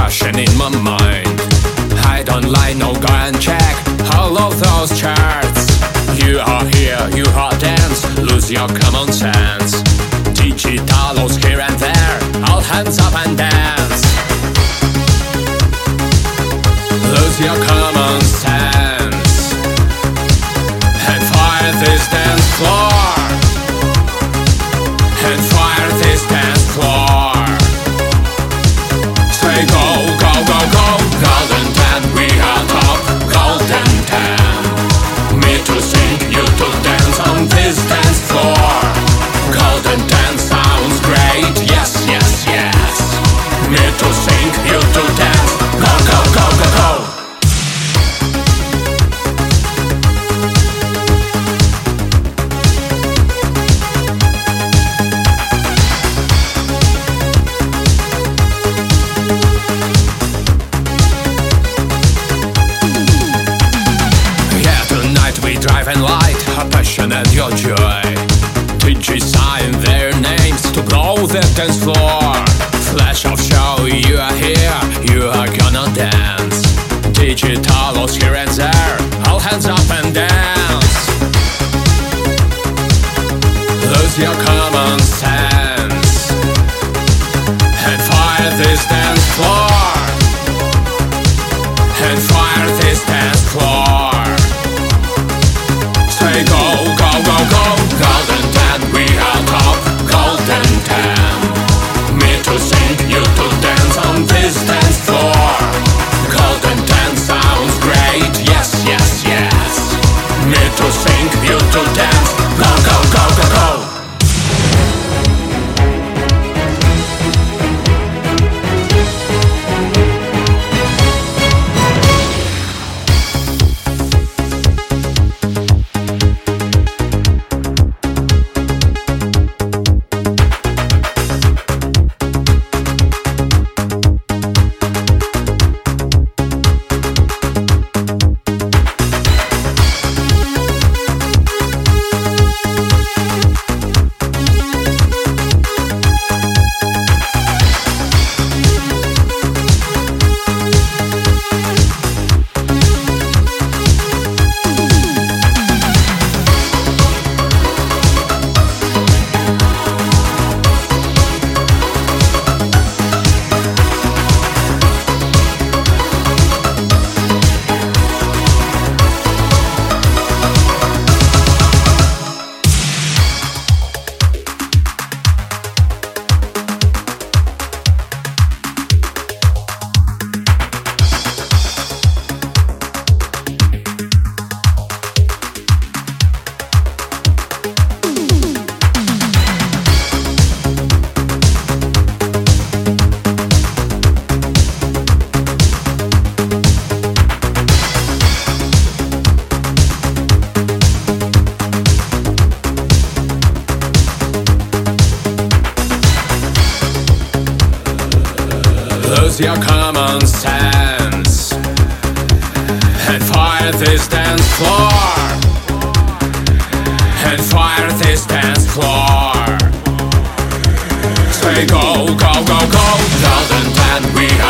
rushing in my mind. I don't lie, no, go and check all of those charts. You are here, you are dance, lose your common sense. Digitalos here and there, all hands up and dance. Lose your common sense and fire this dance floor. And fire this dance floor. Say go, go, go, go. Golden 10, we are top. Golden 10. Me to sing, you to dance on this dance floor. Golden 10 sounds great. Yes, yes, yes. Me to sing, you to dance. Go, go, go, go, go. Drive and light, a passion and your joy. DJ sign their names to blow the dance floor. Flash of show, you are here, you are gonna dance. Digitalos here and there, all hands up and dance. Lose your common sense and fire this dance floor. And fire this dance floor. Say go, go, go, go. Golden 10, we are top. Golden 10. Me to sing, you to dance on this dance floor. Golden 10 sounds great. Yes, yes, yes. Me to sing, you to dance. Go, go, go, go, go. Lose your common sense and fire this dance floor. And fire this dance floor. Say go, go, go, go. Golden 10, we